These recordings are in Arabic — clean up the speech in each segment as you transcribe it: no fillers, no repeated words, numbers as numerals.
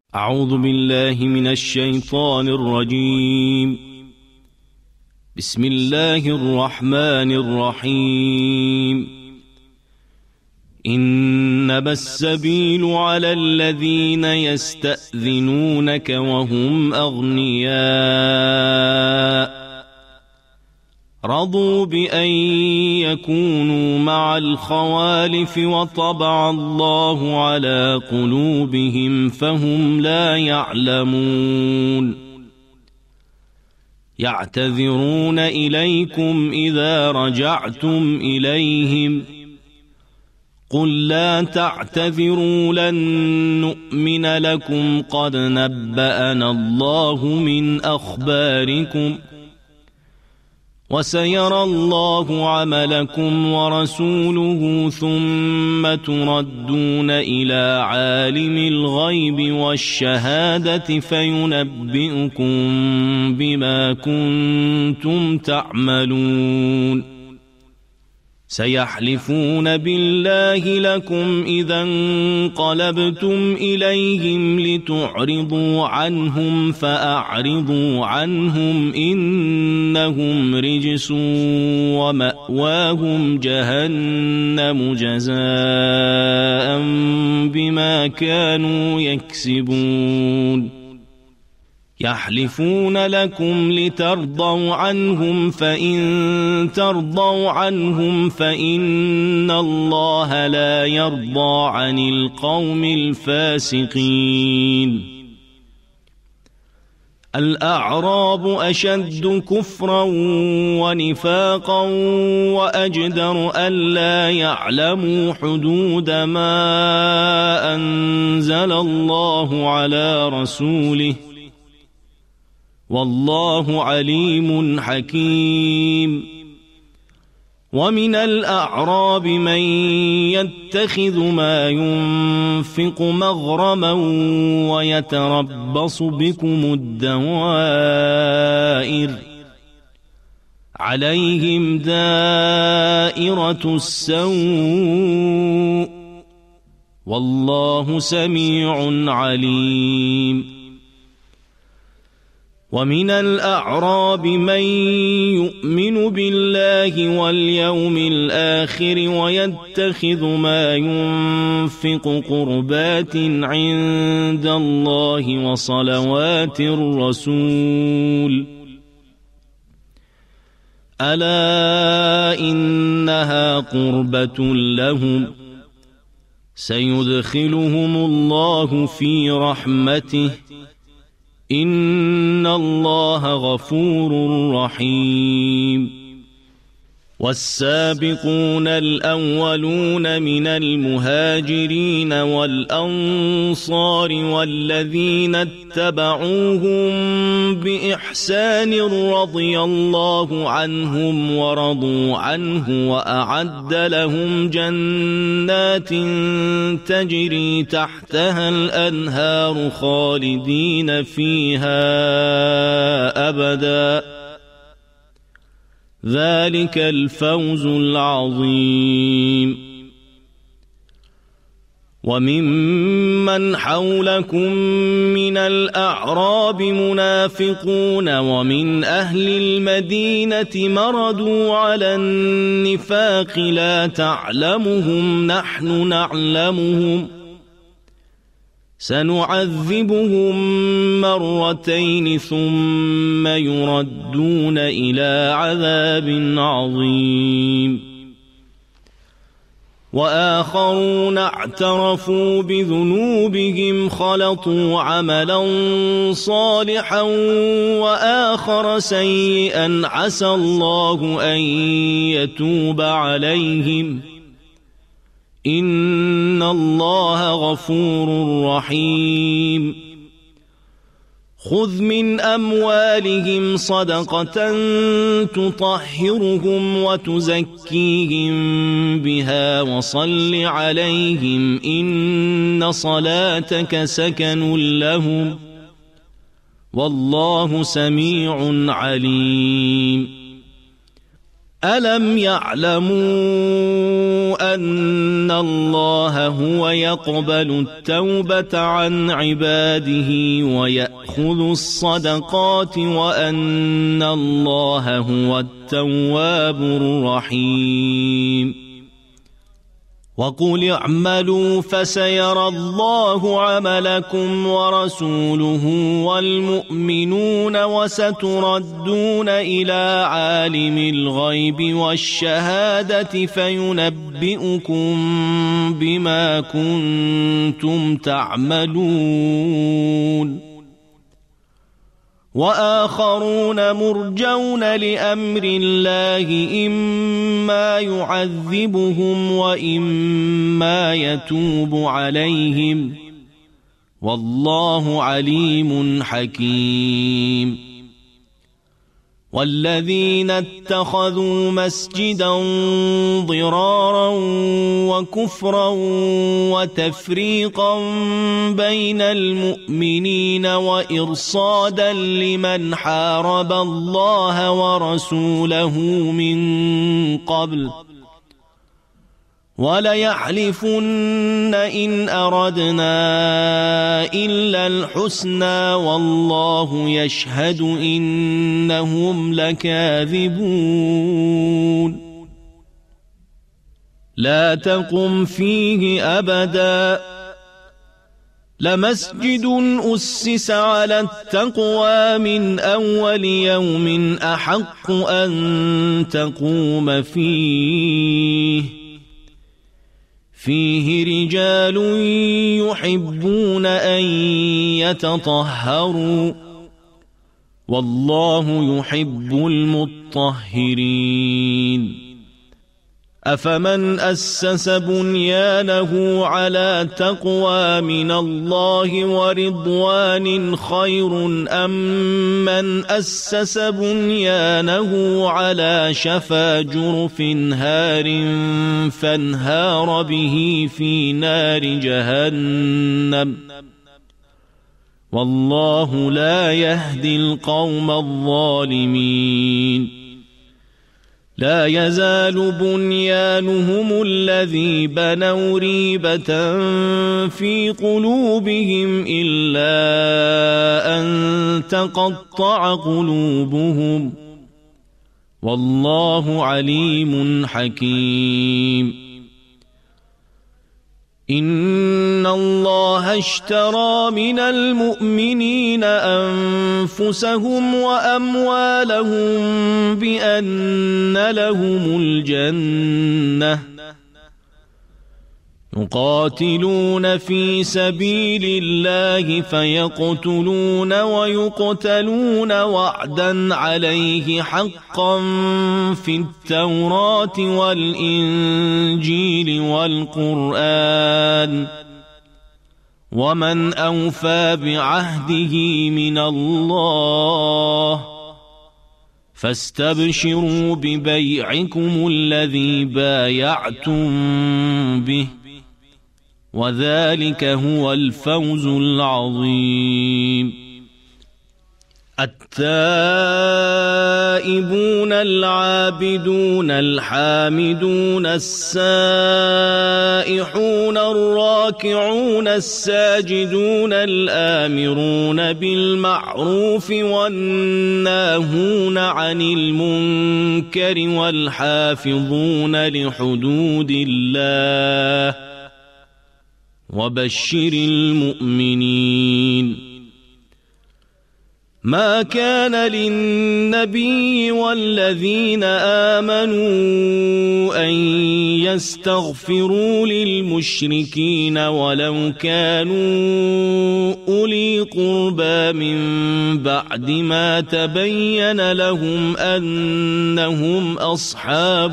أعوذ بالله من الشيطان الرجيم. بسم الله الرحمن الرحيم. إنما السبيل على الذين يستأذنونك وهم أغنياء رضوا بأن يكونوا مع الخوالف وطبع الله على قلوبهم فهم لا يعلمون. يعتذرون إليكم إذا رجعتم إليهم قل لا تعتذروا لن نؤمن لكم قد نبأنا الله من أخباركم وسيرى الله عملكم ورسوله ثم تردون إلى عالم الغيب والشهادة فينبئكم بما كنتم تعملون. سيحلفون بالله لكم إذا انقلبتم إليهم لتعرضوا عنهم فأعرضوا عنهم إنهم رجس ومأواهم جهنم جزاء بما كانوا يكسبون. يحلفون لكم لترضوا عنهم فإن ترضوا عنهم فإن الله لا يرضى عن القوم الفاسقين. الأعراب أشد كفرا ونفاقا وأجدر ألا يعلموا حدود ما أنزل الله على رسوله والله عليم حكيم. ومن الأعراب من يتخذ ما ينفق مغرما ويتربص بكم الدوائر عليهم دائرة السوء والله سميع عليم. ومن الأعراب من يؤمن بالله واليوم الآخر ويتخذ ما ينفق قربات عند الله وصلوات الرسول ألا إنها قربة لهم سيدخلهم الله في رحمته إن الله غفور رحيم. والسابقون الأولون من المهاجرين والأنصار والذين اتبعوهم بإحسان رضي الله عنهم ورضوا عنه وأعد لهم جنات تجري تحتها الأنهار خالدين فيها أبدا ذلك الفوز العظيم. وممن حولكم من الأعراب منافقون ومن أهل المدينة مردوا على النفاق لا تعلمهم نحن نعلمهم سنعذبهم مرتين ثم يردون إلى عذاب عظيم. وآخرون اعترفوا بذنوبهم خلطوا عملا صالحا وآخر سيئا عسى الله أن يتوب عليهم إن الله غفور رحيم. خذ من أموالهم صدقة تطهرهم وتزكيهم بها وصل عليهم إن صلاتك سكن لهم والله سميع عليم. ألم يعلموا أن الله هو يقبل التوبة عن عباده ويأخذ الصدقات وأن الله هو التواب الرحيم وقل اعملوا فسيرى الله عملكم ورسوله والمؤمنون وستردون إلى عالم الغيب والشهادة فينبئكم بما كنتم تعملون وآخرون مرجون لأمر الله إما يعذبهم وإما يتوب عليهم والله عليم حكيم والذين اتخذوا مسجدا ضرارا وكفرا وتفريقا بين المؤمنين وإرصادا لمن حارب الله ورسوله من قبل وليحلفن إن أردنا إلا الحسنى والله يشهد إنهم لكاذبون لا تقم فيه أبدا لمسجد أسس على التقوى من أول يوم أحق أن تقوم فيه رجال يحبون أن يتطهروا والله يحب المطهرين أفمن أسس بنيانه على تقوى من الله ورضوان خير أم من أسس بنيانه على شفا جرف هار فانهار به في نار جهنم والله لا يهدي القوم الظالمين لا يزال بنيانهم الذي بنوا ريبة في قلوبهم إلا أن تقطع قلوبهم والله عليم حكيم إن الله اشترى من المؤمنين أنفسهم وأموالهم بأن لهم الجنة يقاتلون في سبيل الله فيقتلون ويقتلون وعدا عليه حقا في التوراة والإنجيل والقرآن ومن أوفى بعهده من الله فاستبشروا ببيعكم الذي بايعتم به وذلك هو الفوز العظيم التائبون العابدون الحامدون السائحون الراكعون الساجدون الآمرون بالمعروف والناهون عن المنكر والحافظون لحدود الله وبشر المؤمنين ما كان للنبي والذين آمنوا أن يستغفروا للمشركين ولو كانوا أولي قربى من بعد ما تبين لهم أنهم أصحاب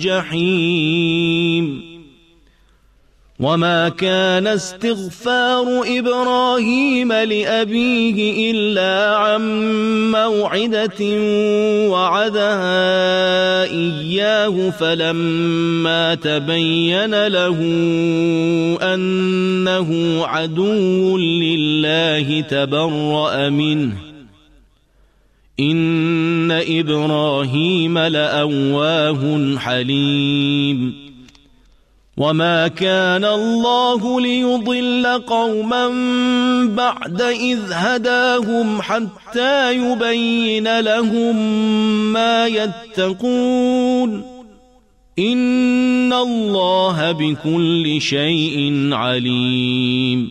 الجحيم وما كان استغفار إبراهيم لأبيه إلا عن موعدة وعدها إياه فلما تبين له أنه عدو لله تبرأ منه إن إبراهيم لأواه حليم وما كان الله ليضل قوما بعد إذ هداهم حتى يبين لهم ما يتقون إن الله بكل شيء عليم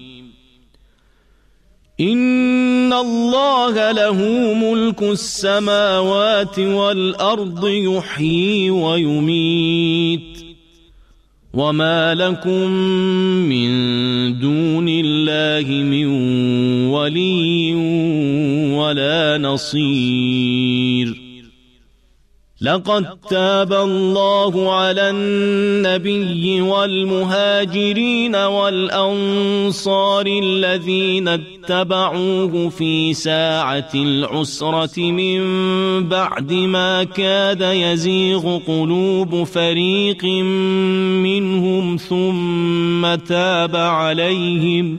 إن الله له ملك السماوات والأرض يحيي ويميت وما لكم من دون الله من ولي ولا نصير لقد تاب الله على النبي والمهاجرين والأنصار الذين اتبعوه في ساعة العسرة من بعد ما كاد يزيغ قلوب فريق منهم ثم تاب عليهم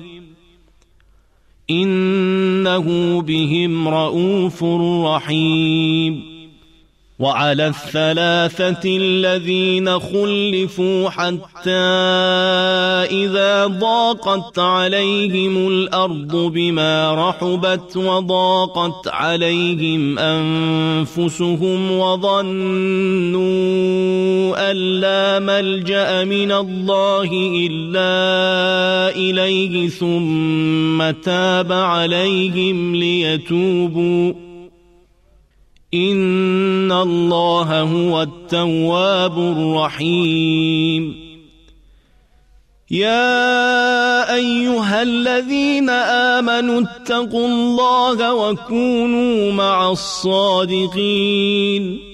إنه بهم رءوف رحيم وعلى الثلاثة الذين خلفوا حتى إذا ضاقت عليهم الأرض بما رحبت وضاقت عليهم أنفسهم وظنوا أن لا ملجأ من الله إلا إليه ثم تاب عليهم ليتوبوا إن الله هو التواب الرحيم يا أيها الذين آمنوا اتقوا الله وكونوا مع الصادقين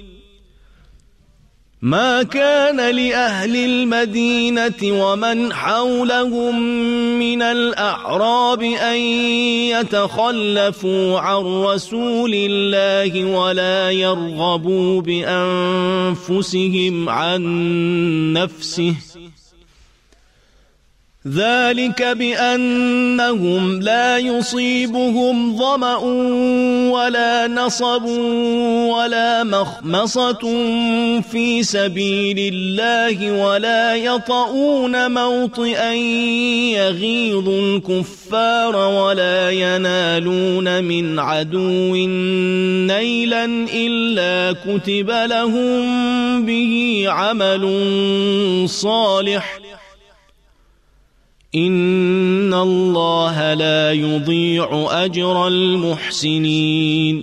ما كان لأهل المدينة ومن حولهم من الأعراب أن يتخلفوا عن رسول الله ولا يرغبوا بأنفسهم عن نفسه ذلك بأنهم لا يصيبهم ظمأ ولا نصب ولا مخمصة في سبيل الله ولا يطؤون موطئا يغيظ الكفار ولا ينالون من عدو نيلا إلا كتب لهم به عمل صالح إن الله لا يضيع أجر المحسنين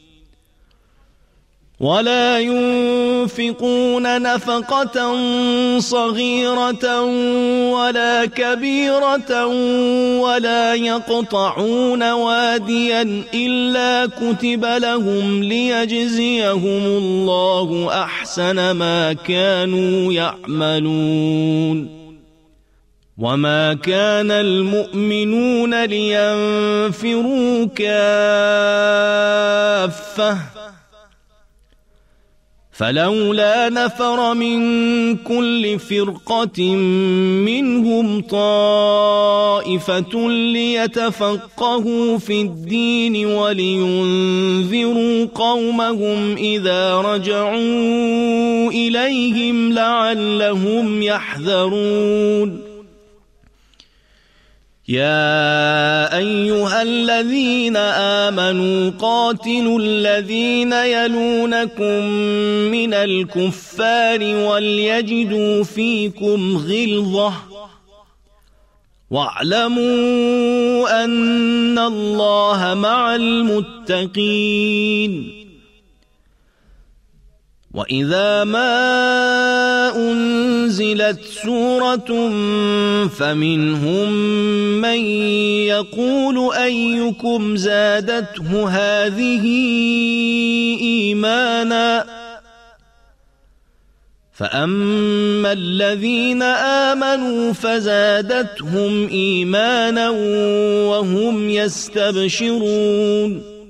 ولا ينفقون نفقة صغيرة ولا كبيرة ولا يقطعون واديا إلا كتب لهم ليجزيهم الله أحسن ما كانوا يعملون وما كان المؤمنون لينفروا كافة فلولا نفر من كل فرقة منهم طائفة ليتفقهوا في الدين ولينذروا قومهم إذا رجعوا إليهم لعلهم يحذرون يا أيها الذين آمنوا قاتلوا الذين يلونكم من الكفار وليجدوا فيكم غلظة واعلموا أن الله مع المتقين وإذا ما أنزلت سورة فمنهم من يقول أيكم زادته هذه إيمانا فأما الذين آمنوا فزادتهم إيمانا وهم يستبشرون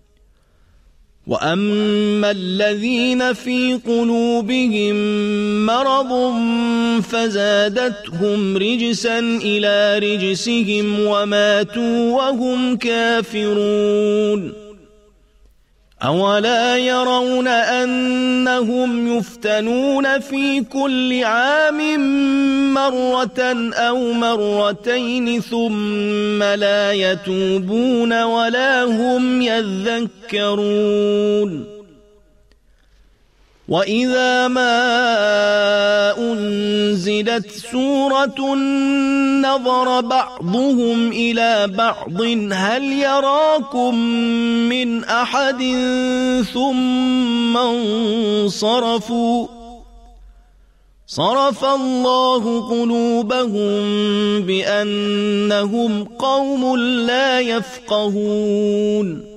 وأما الذين في قلوبهم مرض فزادتهم رجسا إلى رجسهم وماتوا وهم كافرون أولا يرون أنهم يفتنون في كل عام مرة أو مرتين ثم لا يتوبون ولا هم يذكرون وإذا ما أنزلت سورة نظر بعضهم إلى بعض هل يراكم من أحد ثم انصرفوا صرف الله قلوبهم بأنهم قوم لا يفقهون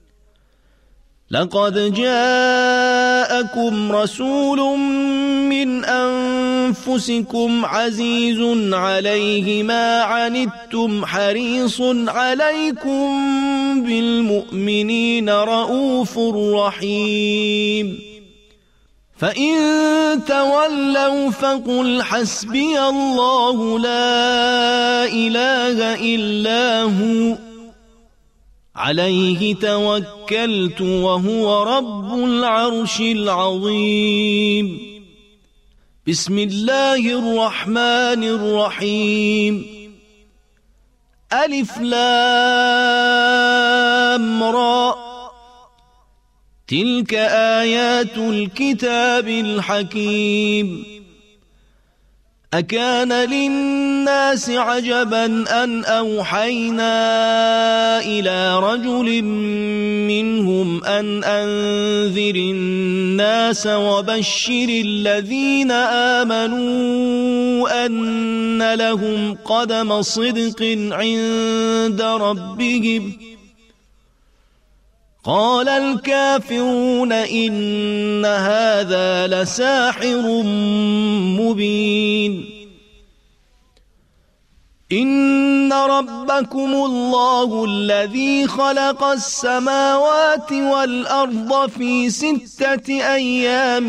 لقد جاءكم رسول من أنفسكم عزيز عليه ما عنتم حريص عليكم بالمؤمنين رؤوف رحيم فإن تولوا فقل حسبي الله لا إله إلا هو عليه توكلت وهو رب العرش العظيم بسم الله الرحمن الرحيم ألف لام را تلك آيات الكتاب الحكيم أكان للناس عجبا أن أوحينا إلى رجل منهم أن أنذر الناس وبشر الذين آمنوا أن لهم قدم صدق عند ربهم قال الكافرون إن هذا لساحر مبين إن ربكم الله الذي خلق السماوات والأرض في 6 أيام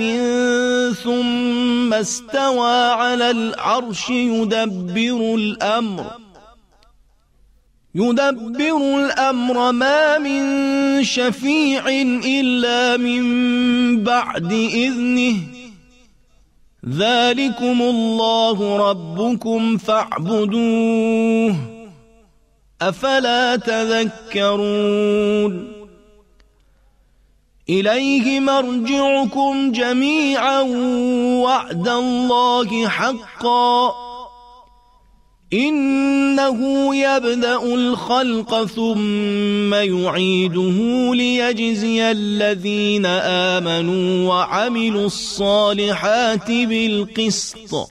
ثم استوى على العرش يدبر الأمر ما من شفيع إلا من بعد إذنه ذلكم الله ربكم فاعبدوه أفلا تذكرون إليه مرجعكم جميعا وعد الله حقا إنه يبدأ الخلق ثم يعيده ليجزي الذين آمنوا وعملوا الصالحات بالقسط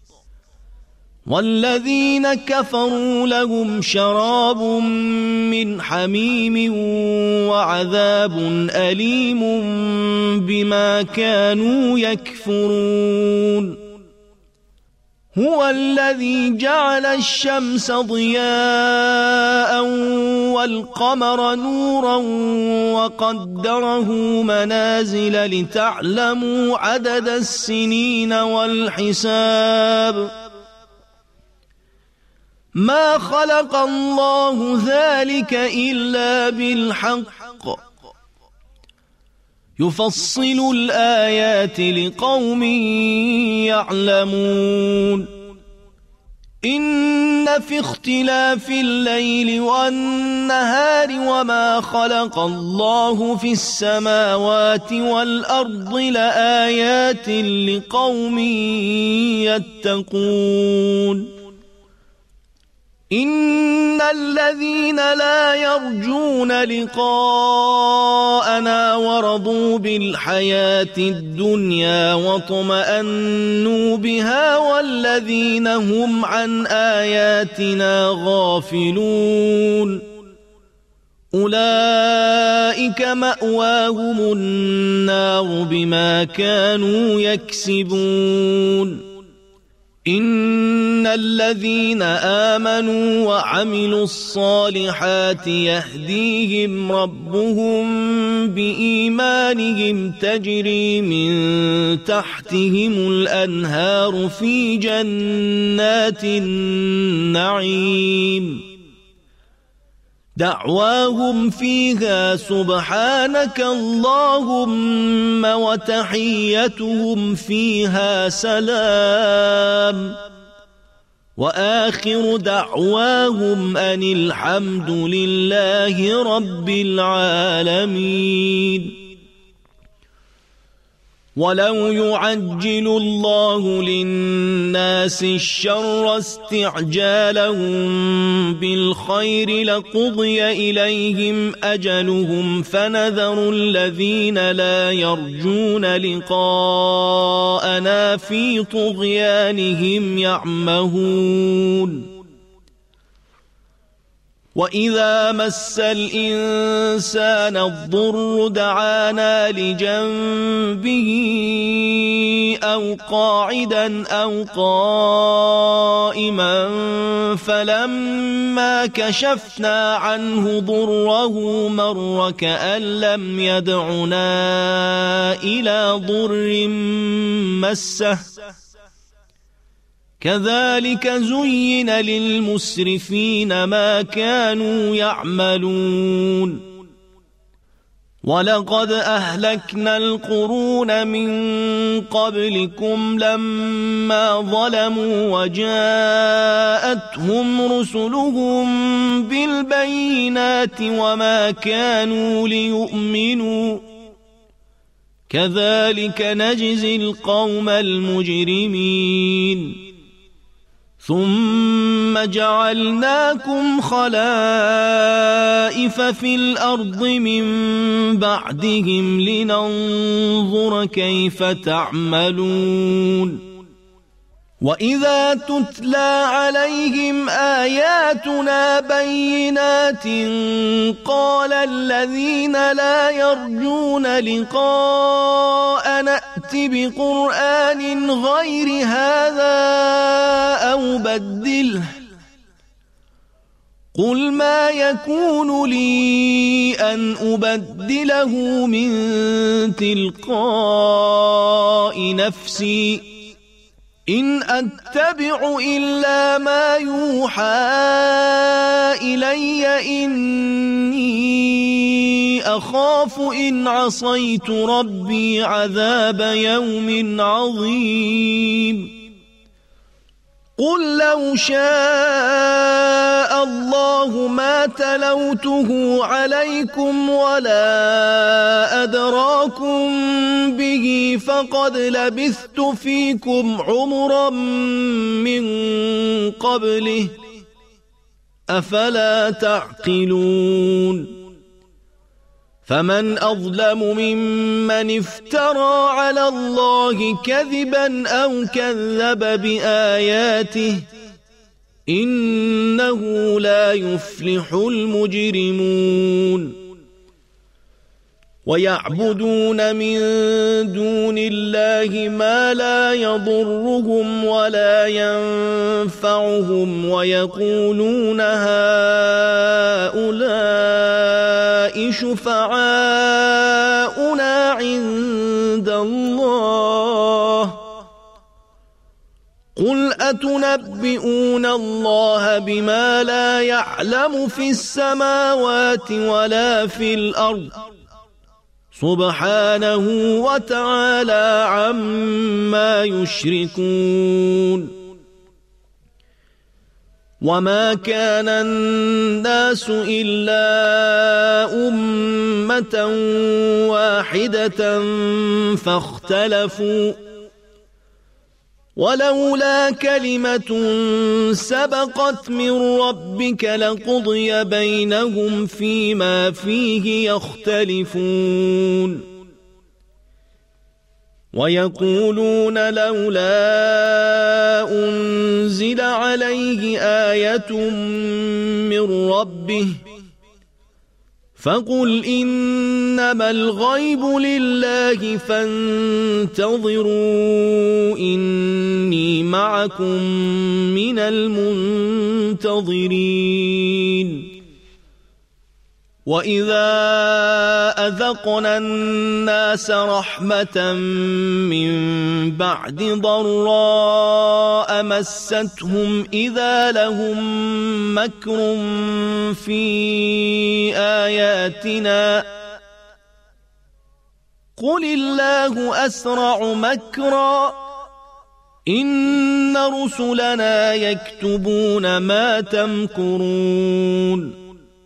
والذين كفروا لهم شراب من حميم وعذاب أليم بما كانوا يكفرون هو الذي جعل الشمس ضياء والقمر نورا وقدره منازل لتعلموا عدد السنين والحساب ما خلق الله ذلك إلا بالحق يفصل الآيات لقوم يعلمون إن في اختلاف الليل والنهار وما خلق الله في السماوات والأرض لآيات لقوم يتقون إن الذين لا يرجون لقاءنا ورضوا بالحياة الدنيا واطمأنوا بها والذين هم عن آياتنا غافلون أولئك مأواهم النار بما كانوا يكسبون إن الذين آمنوا وعملوا الصالحات يهديهم ربهم بإيمانهم تجري من تحتهم الأنهار في جنات النعيم دعواهم فيها سبحانك اللهم وتحيتهم فيها سلام وآخر دعواهم أن الحمد لله رب العالمين. ولو يعجل الله للناس الشر استعجالهم بالخير لقضي إليهم أجلهم فنذر الذين لا يرجون لقاءنا في طغيانهم يعمهون. وإذا مس الإنسان الضر دعانا لجنبه أو قاعدا أو قائما فلما كشفنا عنه ضره مر كأن لم يدعنا إلى ضر مسه كذلك زين للمسرفين ما كانوا يعملون. ولقد أهلكنا القرون من قبلكم لما ظلموا وجاءتهم رسلهم بالبينات وما كانوا ليؤمنوا كذلك نجزي القوم المجرمين. ثم جعلناكم خلائف في الأرض من بعدهم لننظر كيف تعملون. وإذا تتلى عليهم آياتنا بينات قال الذين لا يرجون لقاء نأت بقرآن غير هذا أو بدله قل ما يكون لي أن أبدله من تلقاء نفسي إن أتبع إلا ما يوحى إلي إني أخاف إن عصيت ربي عذاب يوم عظيم. قل لو شاء الله ما تلوته عليكم ولا أدراكم به فقد لبثت فيكم عمرا من قبله أفلا تعقلون. فمن أظلم ممن افترى على الله كذبا أو كذب بآياته إنه لا يفلح المجرمون. ويعبدون من دون الله ما لا يضرهم ولا ينفعهم ويقولون هؤلاء شفعاؤنا عند الله قل أتنبئون الله بما لا يعلم في السماوات ولا في الأرض سبحانه وتعالى عما يشركون. وما كان الناس إلا أمة واحدة فاختلفوا ولولا كلمة سبقت من ربك لقضي بينهم فيما فيه يختلفون. ويقولون لولا أنزل عليه آية من ربه فقل إنما الغيب لله فانتظروا إني معكم من المنتظرين. وإذا أذقنا الناس رحمة من بعد ضراء الضراء مستهم إذا لهم مكر في آياتنا قل الله أسرع مكرا إن رسلنا يكتبون ما تمكرون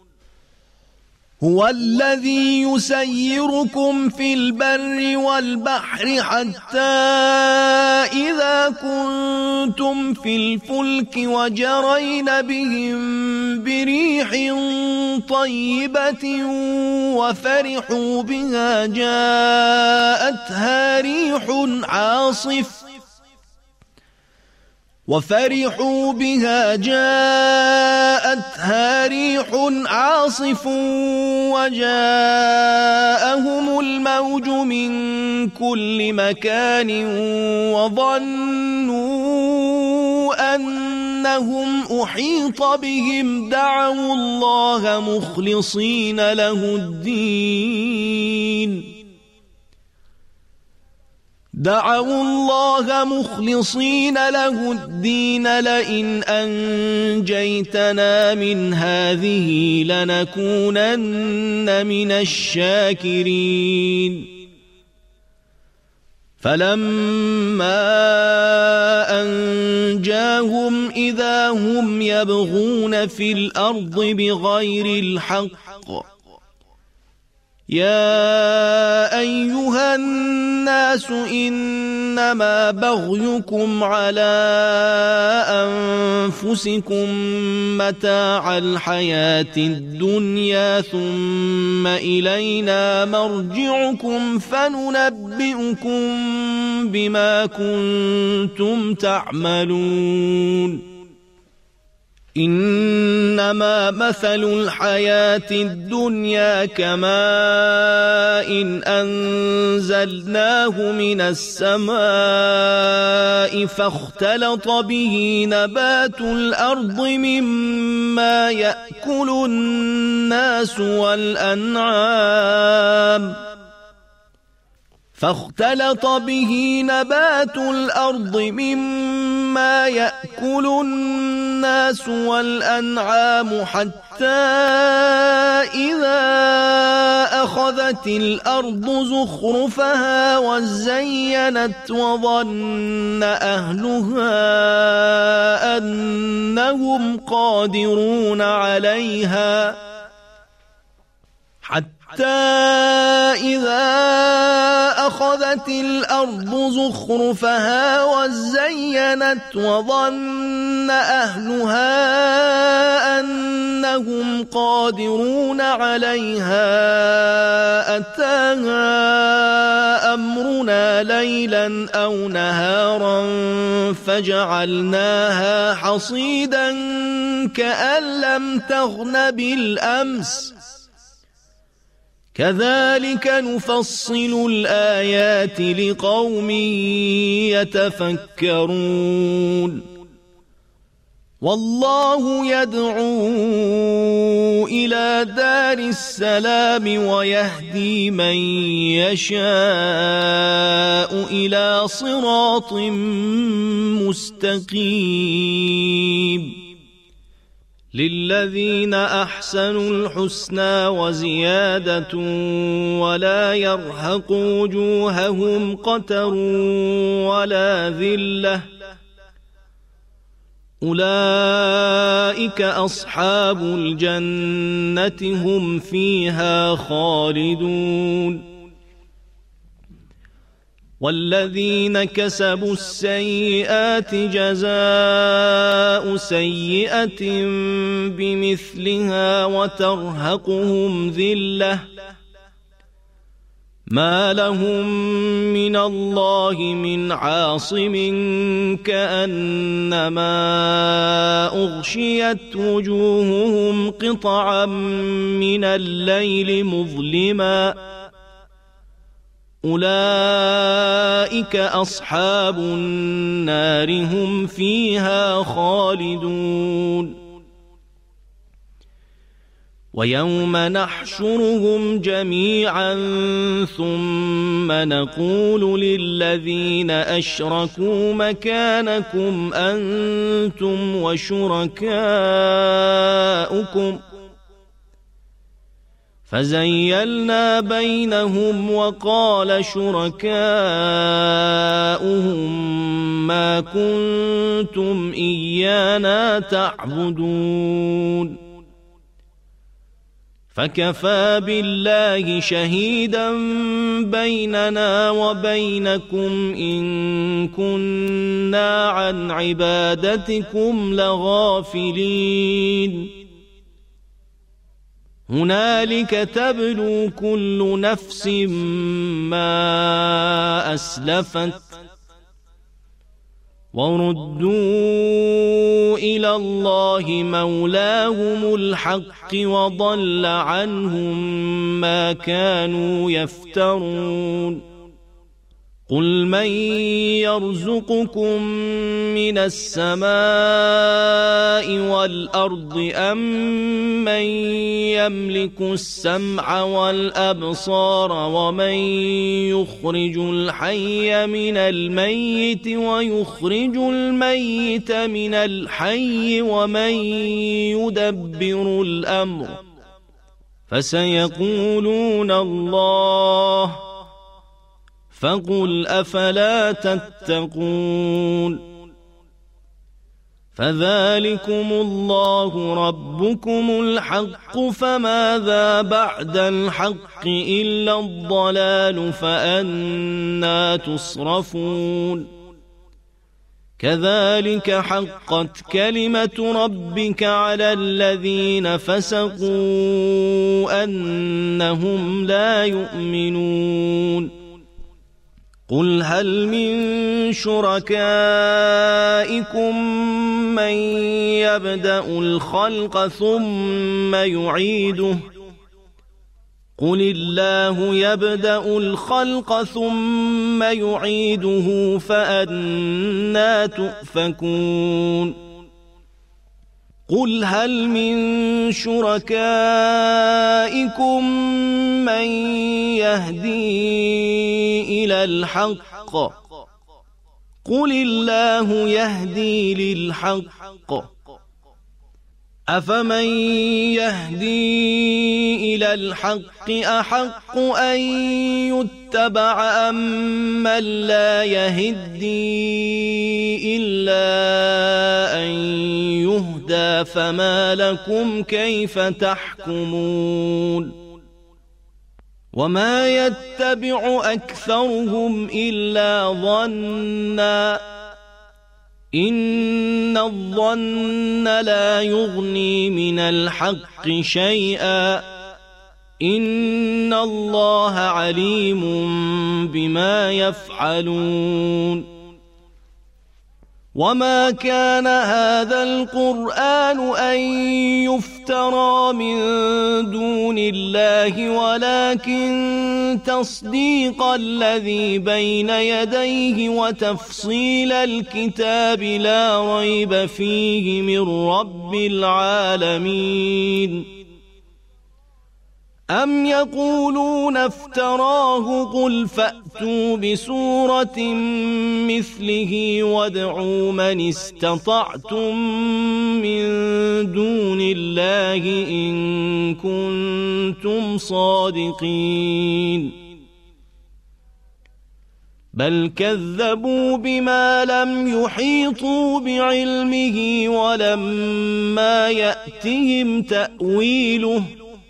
هو الذي يسيركم في البر والبحر حتى إذا كنتم في الفلك وجرين بهم بريح طيبة وفرحوا بها جاءتها ريح عاصف وجاءهم الموج من كل مكان وظنوا أنهم أحيط بهم دعوا الله مخلصين له الدين لئن أنجيتنا من هذه لنكونن من الشاكرين فلما أنجاهم إذا هم يبغون في الأرض بغير الحق يا أيها الناس إنما بغيكم على أنفسكم متاع الحياة الدنيا ثم إلينا مرجعكم فننبئكم بما كنتم تعملون إنما مثل الحياة الدنيا كماء أنزلناه من السماء فاختلط به نبات الأرض مما يأكل الناس والأنعام حتى إذا أخذت الأرض زخرفها وزينت وظن أهلها أنهم قادرون عليها أتاها أمرنا ليلا أو نهارا فجعلناها حصيدا كأن لم تغن بالأمس كذلك نفصل الآيات لقوم يتفكرون والله يدعو إلى دار السلام ويهدي من يشاء إلى صراط مستقيم للذين أحسنوا الحسنى وزيادة ولا يرهق وجوههم قتر ولا ذلة أولئك أصحاب الجنة هم فيها خالدون والذين كسبوا السيئات جزاء سيئة بمثلها وترهقهم ذلة ما لهم من الله من عاصم كأنما أغشيت وجوههم قطعا من الليل مظلما أولئك أصحاب النار هم فيها خالدون ويوم نحشرهم جميعا ثم نقول للذين أشركوا مكانكم أنتم وشركاؤكم فزيلنا بينهم وقال شركاؤهم ما كنتم إيانا تعبدون فكفى بالله شهيدا بيننا وبينكم إن كنا عن عبادتكم لغافلين هنالك تبلو كل نفس ما أسلفت وردوا إلى الله مولاهم الحق وضل عنهم ما كانوا يفترون قل من يرزقكم من السماء والأرض أم من يملك السمع والأبصار ومن يخرج الحي من الميت ويخرج الميت من الحي ومن يدبر الأمر فسيقولون الله فقل أفلا تتقون فذلكم الله ربكم الحق فماذا بعد الحق إلا الضلال فأنى تصرفون كذلك حقت كلمة ربك على الذين فسقوا أنهم لا يؤمنون قل هل من شركائكم من يبدأ الخلق ثم يعيده قل الله يبدأ الخلق ثم يعيده فأنى تؤفكون قل هل من شركائكم من يهدي إلى الحق قل الله يهدي للحق أفمن يهدي إلى الحق أحق أن يتبع أم من لا يهدي إلا أن يهدى فما لكم كيف تحكمون وما يتبع أكثرهم إلا ظنًّا إن الظن لا يغني من الحق شيئا إن الله عليم بما يفعلون وما كان هذا القرآن أن يفترى من دون الله ولكن تصديق الذي بين يديه وتفصيل الكتاب لا ريب فيه من رب العالمين أم يقولون افتراه قل فأتوا بسورة مثله وادعوا من استطعتم من دون الله إن كنتم صادقين بل كذبوا بما لم يحيطوا بعلمه ولما يأتهم تأويله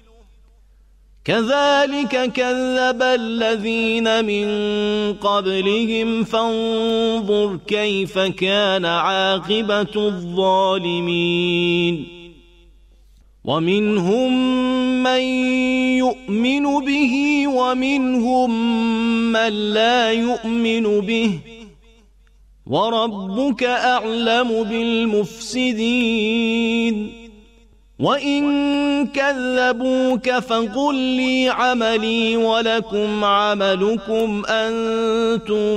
كذلك كذب الذين من قبلهم فانظر كيف كان عاقبة الظالمين ومنهم من يؤمن به ومنهم من لا يؤمن به وربك أعلم بالمفسدين وإن كذبوك فقل لي عملي ولكم عملكم أنتم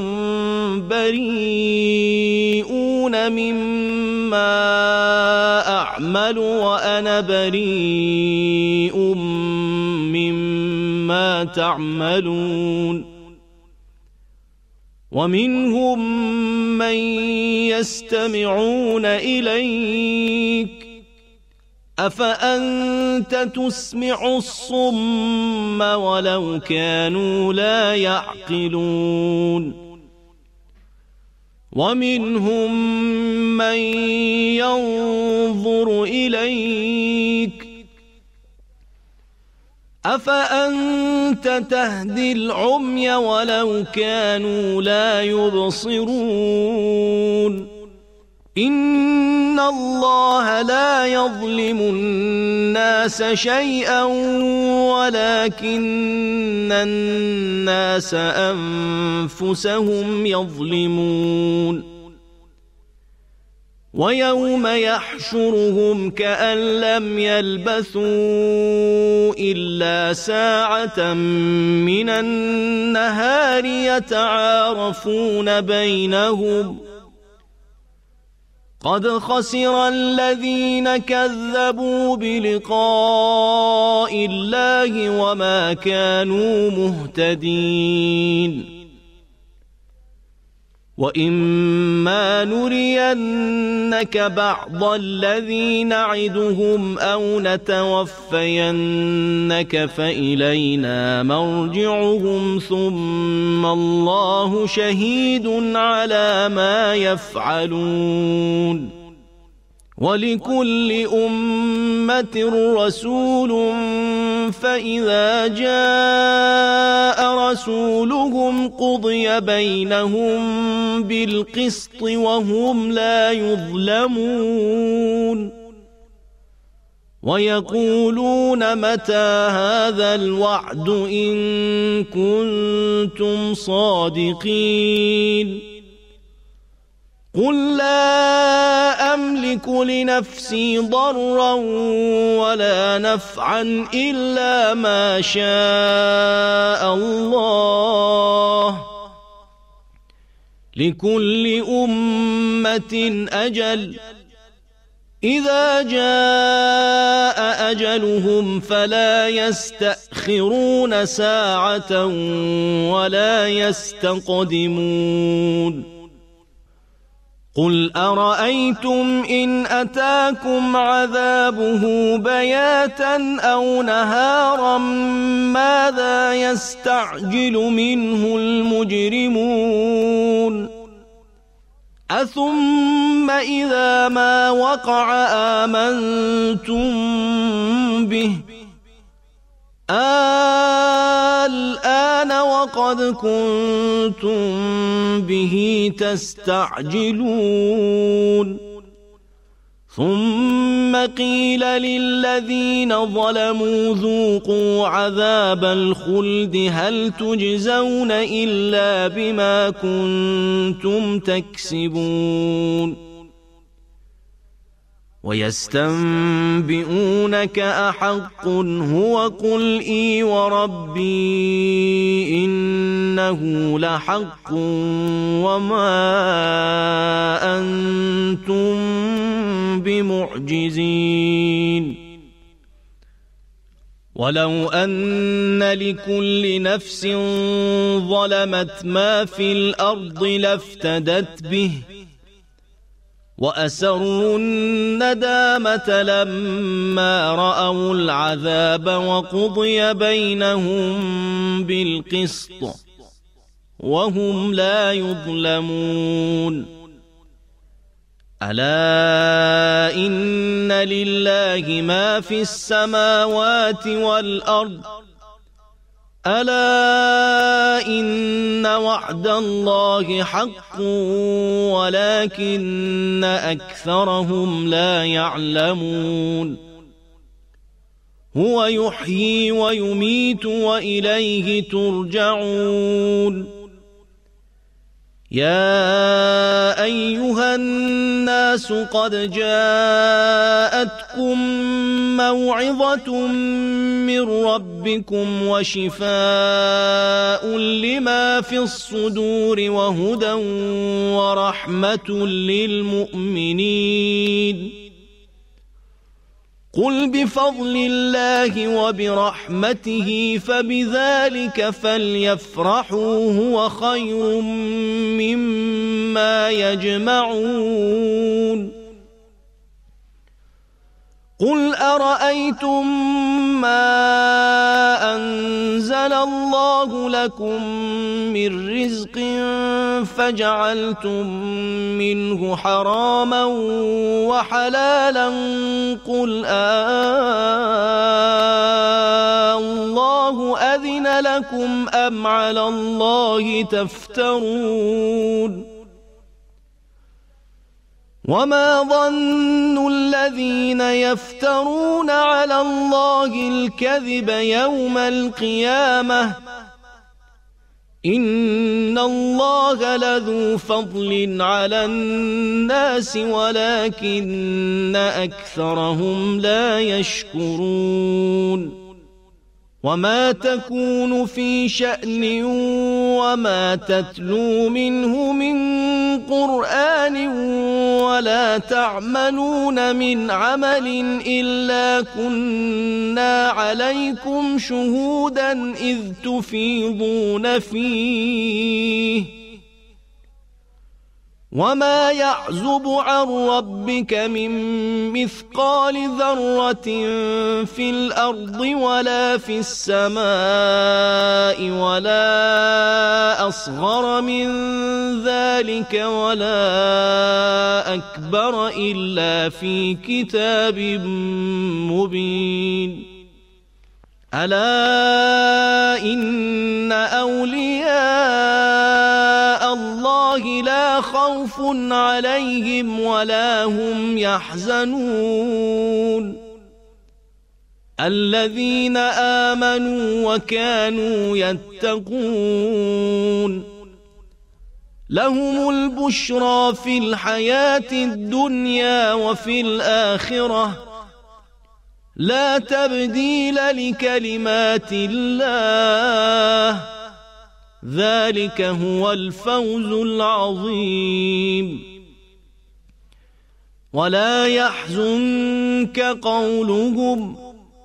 بريئون مما أعمل وأنا بريء مما تعملون ومنهم من يستمعون إليك أفأنت تسمع الصم ولو كانوا لا يعقلون ومنهم من ينظر إليك أفأنت تهدي العمي ولو كانوا لا يبصرون إن الله لا يظلم الناس شيئا ولكن الناس أنفسهم يظلمون ويوم يحشرهم كأن لم يلبثوا إلا ساعة من النهار يتعارفون بينهم قد خسر الذين كذبوا بلقاء الله وما كانوا مهتدين وإما نرينك بعض الذي نعدهم أو نتوفينك فإلينا مرجعهم ثم الله شهيد على ما يفعلون ولكل أمة رسول فإذا جاء رسولهم قضي بينهم بالقسط وهم لا يظلمون ويقولون متى هذا الوعد إن كنتم صادقين قل لا أملك لنفسي ضرا ولا نفعا إلا ما شاء الله لكل أمة أجل إذا جاء أجلهم فلا يستأخرون ساعة ولا يستقدمون قل أرأيتم إن أتاكم عذابه بياتا أو نهارا ماذا يستعجل منه المجرمون أثم إذا ما وقع آمنتم به الآن وقد كنتم به تستعجلون ثم قيل للذين ظلموا ذوقوا عذاب الخلد هل تجزون إلا بما كنتم تكسبون ويستنبئونك أحق هو قل إي وربي إنه لحق وما أنتم بمعجزين ولو أن لكل نفس ظلمت ما في الأرض لافتدت به وأسروا الندامة لما رأوا العذاب وقضي بينهم بالقسط وهم لا يظلمون ألا إن لله ما في السماوات والأرض ألا إن وعد الله حق ولكن أكثرهم لا يعلمون هو يحيي ويميت وإليه ترجعون يا أيها الناس قد جاءتكم موعظة من ربكم وشفاء لما في الصدور وهدى ورحمة للمؤمنين قل بفضل الله وبرحمته فبذلك فليفرحوا هو خير مما يجمعون قل أرأيتم ما أنزل الله لكم من رزق فجعلتم منه حراما وحلالا قل الله أذن لكم أم على الله تفترون وما ظن الذين يفترون على الله الكذب يوم القيامة إن الله لذو فضل على الناس ولكن أكثرهم لا يشكرون وما تكون في شأن وما تتلو منه من قرآن ولا تعملون من عمل إلا كنا عليكم شهودا إذ تفيضون فيه وما يعزب عن ربك من مثقال ذرة في الأرض ولا في السماء ولا أصغر من ذلك ولا أكبر إلا في كتاب مبين ألا إن أولياء الله لا خوف عليهم ولا هم يحزنون الذين آمنوا وكانوا يتقون لهم البشرى في الحياة الدنيا وفي الآخرة لا تبديل لكلمات الله ذلك هو الفوز العظيم ولا يحزنك قولهم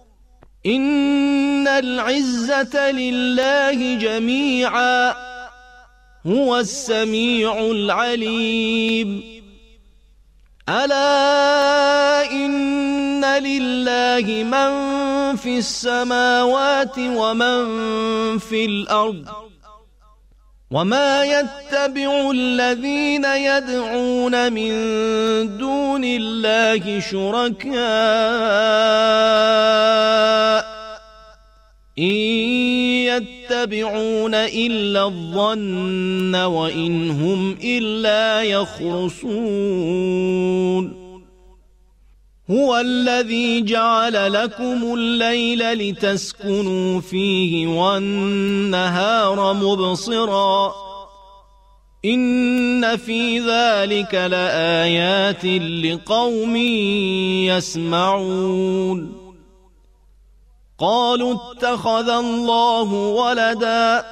إن العزة لله جميعا هو السميع العليم ألا إن لله من في السماوات ومن في الأرض وما يتبع الذين يدعون من دون الله شركاء إن يتبعون إلا الظن وإن هم إلا يخرصون هو الذي جعل لكم الليل لتسكنوا فيه والنهار مبصرا إن في ذلك لآيات لقوم يسمعون قالوا اتخذ الله ولدا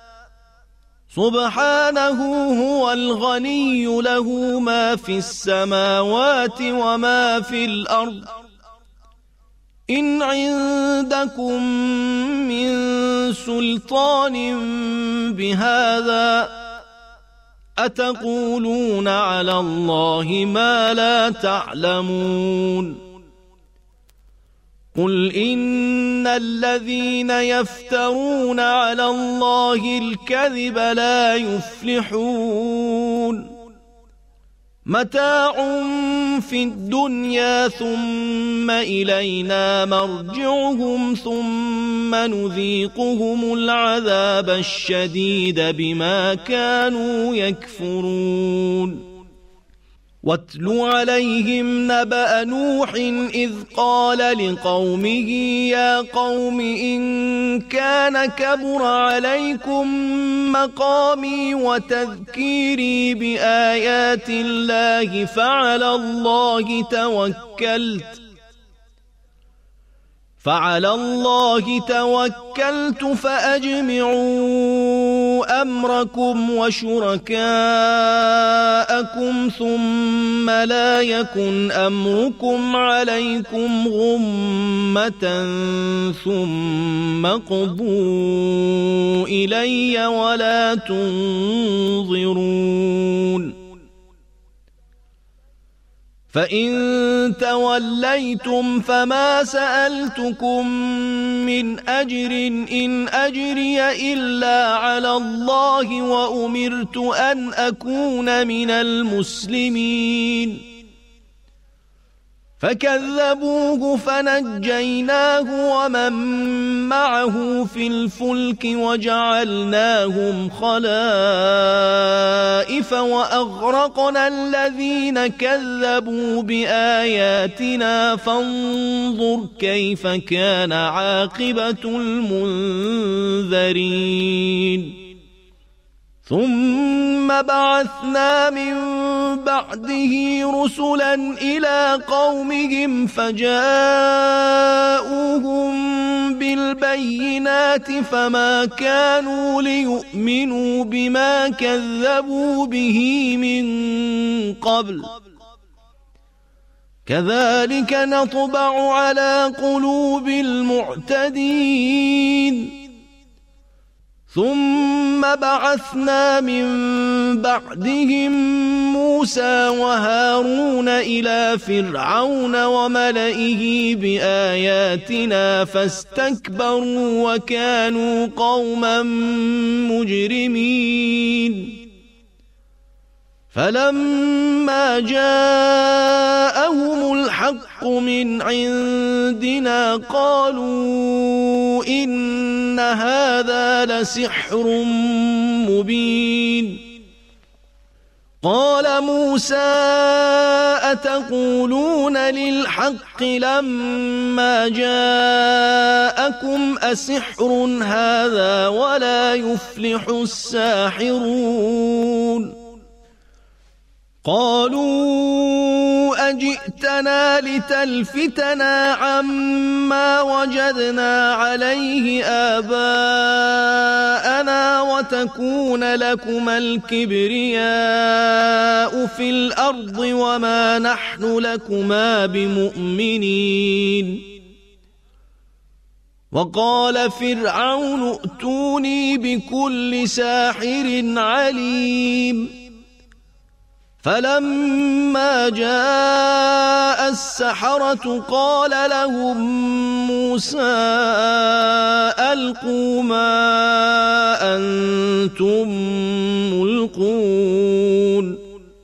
سبحانه هو الغني له ما في السماوات وما في الأرض إن عندكم من سلطان بهذا أتقولون على الله ما لا تعلمون قل إن الذين يفترون على الله الكذب لا يفلحون متاع في الدنيا ثم إلينا مرجعهم ثم نذيقهم العذاب الشديد بما كانوا يكفرون واتل عليهم نبأ نوح إذ قال لقومه يا قوم إن كان كبر عليكم مقامي وتذكيري بآيات الله فعلى الله توكلت فأجمعوا أمركم وشركاءكم ثم لا يكن أمركم عليكم غمة ثم قضوا إلي ولا تنظرون فإن توليتم فما سألتكم من أجر إن أجري إلا على الله وأمرت أن أكون من المسلمين فكذبوه فنجيناه ومن معه في الفلك وجعلناهم خلائف وأغرقنا الذين كذبوا بآياتنا فانظر كيف كان عاقبة المنذرين ثم بعثنا من بعده رسلا إلى قومهم فجاءوهم بالبينات فما كانوا ليؤمنوا بما كذبوا به من قبل كذلك نطبع على قلوب المعتدين ثم بعثنا من بعدهم موسى وهارون إلى فرعون وملئه بآياتنا فاستكبروا وكانوا قوما مجرمين فلما جاءهم الحق من عندنا قالوا إن هذا لسحر مبين قال موسى أتقولون للحق لما جاءكم أسحر هذا ولا يفلح الساحرون قالوا أجئتنا لتلفتنا عما وجدنا عليه آباءنا وتكون لكما الكبرياء في الأرض وما نحن لكما بمؤمنين وقال فرعون ائتوني بكل ساحر عليم فلما جاء السحرة قال لهم موسى ألقوا ما أنتم ملقون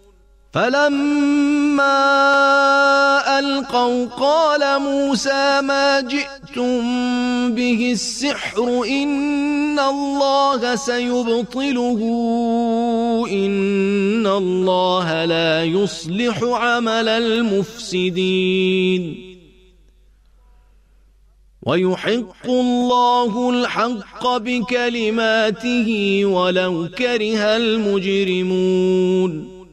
فلما ألقوا قال موسى ما جئتم به السحر إن الله سيبطله إن الله لا يصلح عمل المفسدين ويحق الله الحق بكلماته ولو كره المجرمون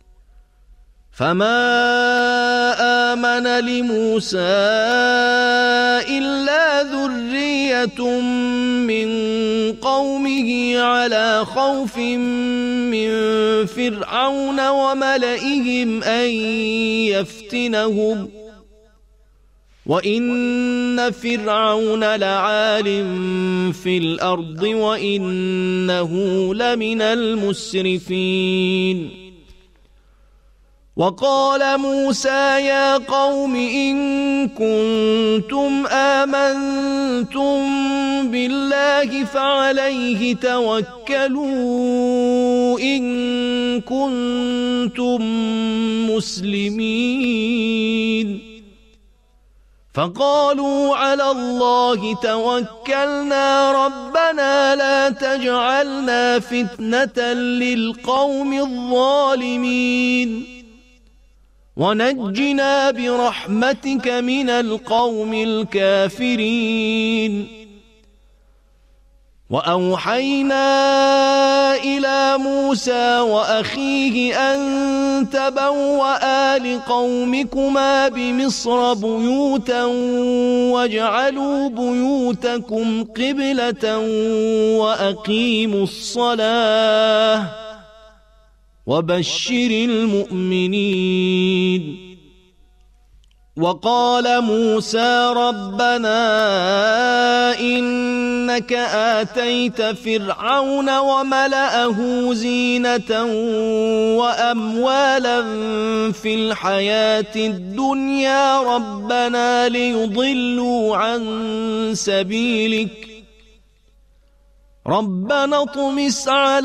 فما آمن لموسى إلا ذرية من قومه على خوف من فرعون وملئهم أن يفتنهم وإن فرعون لعال في الأرض وإنه لمن المسرفين وقال موسى يا قوم إن كنتم آمنتم بالله فعليه توكلوا إن كنتم مسلمين فقالوا على الله توكلنا ربنا لا تجعلنا فتنة للقوم الظالمين ونجنا برحمتك من القوم الكافرين. وأوحينا إلى موسى وأخيه أن تبوأ لقومكما بمصر بيوتا واجعلوا بيوتكم قبلة وأقيموا الصلاة وبشر المؤمنين. وقال موسى ربنا إنك آتيت فرعون وملأه زينة وأموالا في الحياة الدنيا ربنا ليضلوا عن سبيلك ربنا اطمس على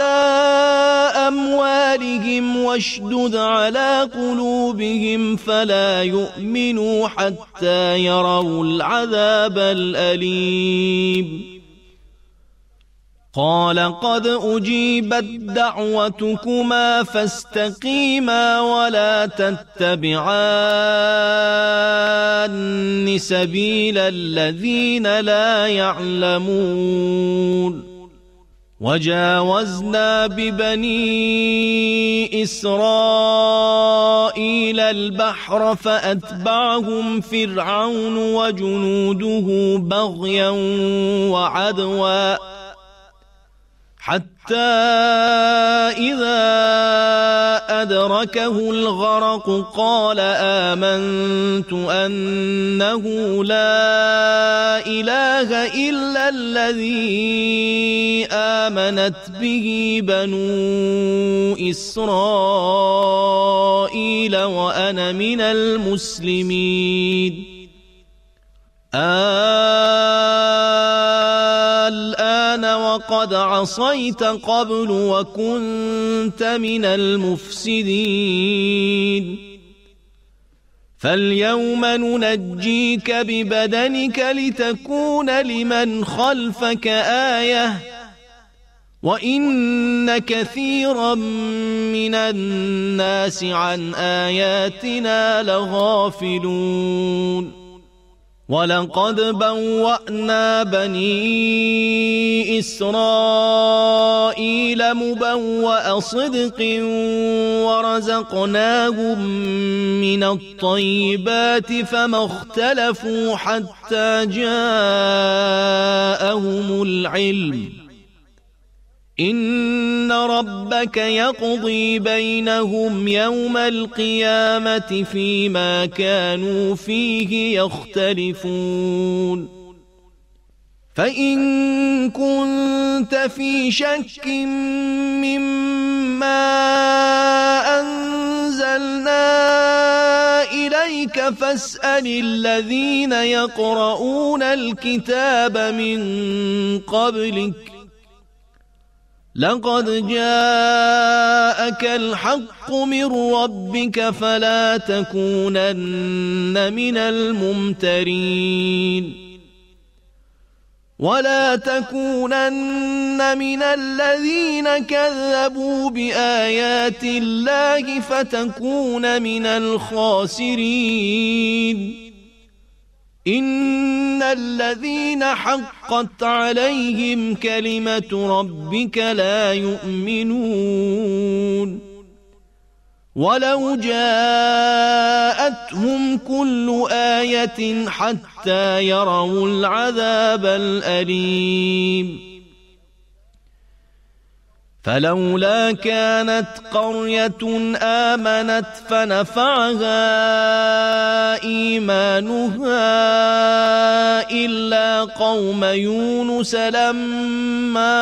أموالهم واشدد على قلوبهم فلا يؤمنوا حتى يروا العذاب الأليم. قال قد أجيبت دعوتكما فاستقيما ولا تتبعان سبيل الذين لا يعلمون. وجاوزنا ببني إسرائيل البحر فأتبعهم فرعون وجنوده بغيا وعدوا حتى إذا أدركه الغرق قال آمنت أنه لا إله إلا الذي آمنت به بنو إسرائيل وأنا من المسلمين. الآن وقد عصيت قبل وكنت من المفسدين فاليوم ننجيك ببدنك لتكون لمن خلفك آية وإن كثيرا من الناس عن آياتنا لغافلون. ولقد بوأنا بني إسرائيل مبوأ صدق ورزقناهم من الطيبات فما اختلفوا حتى جاءهم العلم إن ربك يقضي بينهم يوم القيامة فيما كانوا فيه يختلفون. فإن كنت في شك مما أنزلنا إليك فاسأل الذين يقرؤون الكتاب من قبلك لقد جاءك الحق من ربك فلا تكونن من الممترين ولا تكونن من الذين كذبوا بآيات الله فتكون من الخاسرين. إن الذين حقت عليهم كلمة ربك لا يؤمنون ولو جاءتهم كل آية حتى يروا العذاب الأليم. فلولا كانت قرية آمنت فنفعها إيمانها إلا قوم يونس لما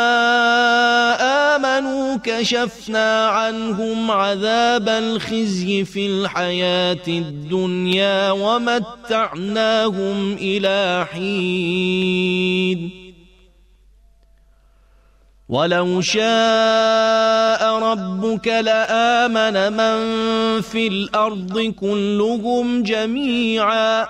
آمنوا كشفنا عنهم عذاب الخزي في الحياة الدنيا ومتعناهم إلى حين. ولو شاء ربك لآمن من في الأرض كلهم جميعا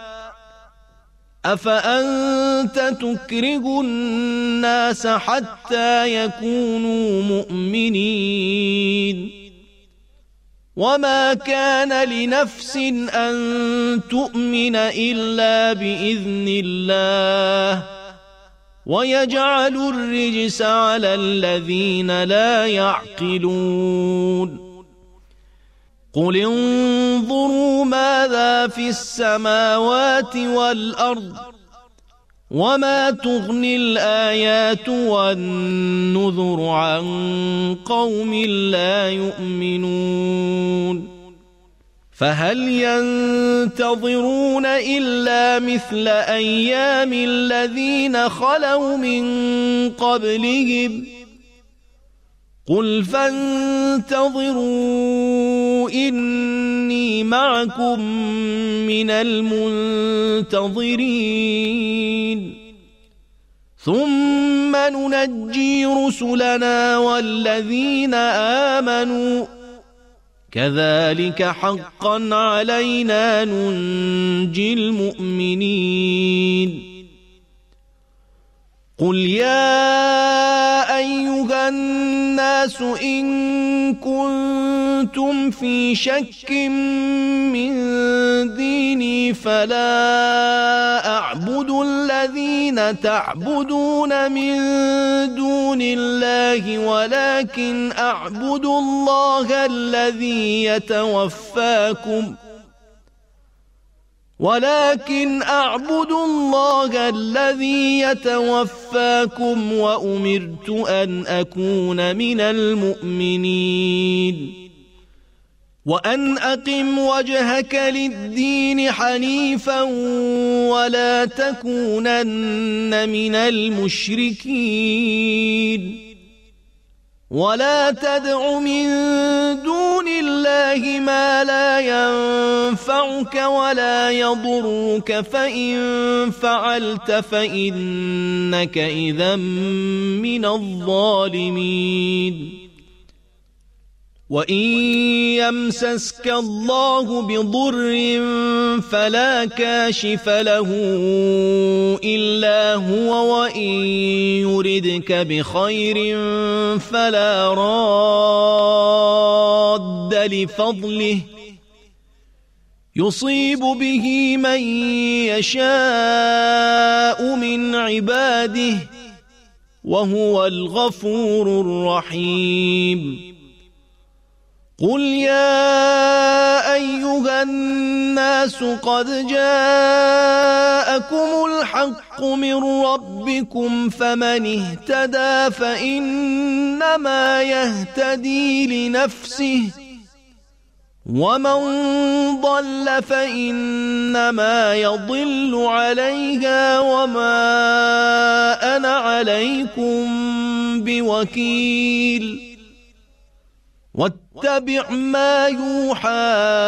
أفأنت تكره الناس حتى يكونوا مؤمنين وما كان لنفس أن تؤمن إلا بإذن الله ويجعل الرجس على الذين لا يعقلون قل انظروا ماذا في السماوات والأرض وما تغني الآيات والنذر عن قوم لا يؤمنون فهل ينتظرون إلا مثل أيام الذين خلوا من قبلهم قل فانتظروا إني معكم من المنتظرين ثم ننجي رسلنا والذين آمنوا كذلك حقا علينا ننجي المؤمنين قل يا أيها الناس إن كنتم في شك من ديني فلا أعبد الذين تعبدون من دون الله ولكن أعبد الله الذي يتوفاكم وأمرت أن أكون من المؤمنين وأن أقم وجهك للدين حنيفا ولا تكونن من المشركين ولا تدع من دون الله ما لا ينفعك ولا يضرك فإن فعلت فإنك إذا من الظالمين وإن يمسسك الله بضر فلا كاشف له إلا هو وإن يردك بخير فلا راد لفضله يصيب به من يشاء من عباده وهو الغفور الرحيم قل يا أيها الناس قد جاءكم الحق من ربكم فمن اهتدى فإنما يهتدي لنفسه ومن ضل فإنما يضل عليها وما أنا عليكم بوكيل واتبع ما يوحى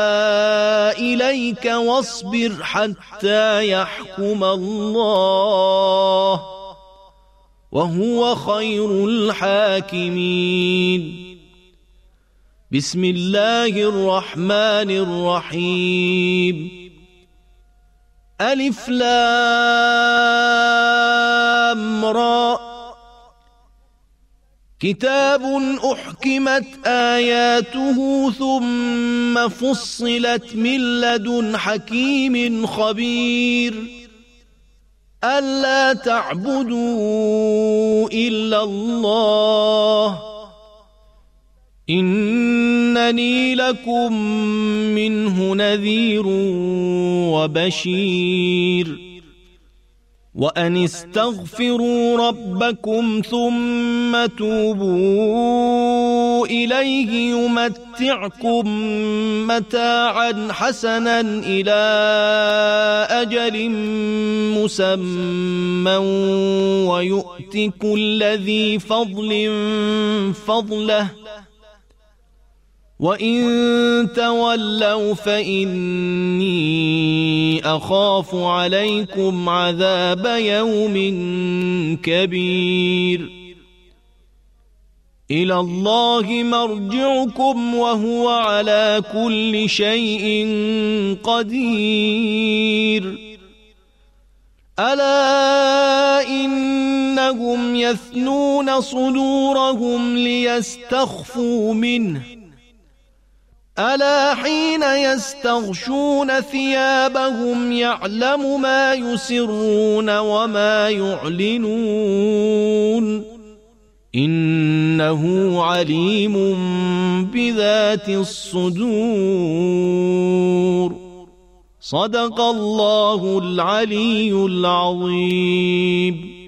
إليك واصبر حتى يحكم الله وهو خير الحاكمين بسم الله الرحمن الرحيم ألف لام را كتاب أحكمت آياته ثم فصلت من لدن حكيم خبير ألا تعبدوا إلا الله إنني لكم منه نذير وبشير وأن استغفروا ربكم ثم توبوا إليه يمتعكم متاعا حسنا إلى أجل مسمى ويؤت كل ذي فضل فضله وإن تولوا فإني أخاف عليكم عذاب يوم كبير إلى الله مرجعكم وهو على كل شيء قدير ألا إنهم يثنون صدورهم ليستخفوا منه ويأمرون بالسوء ويقولون الحمد لله الذي أنزل على عبده الكتاب ولم يجعله عوجا بينه وبين الذين أوتوا الكتاب يكادون يسطون بأبصارهم ألا حين يستغشون ثيابهم يعلم ما يسرون وما يعلنون إنه عليم بذات الصدور صدق الله العلي العظيم.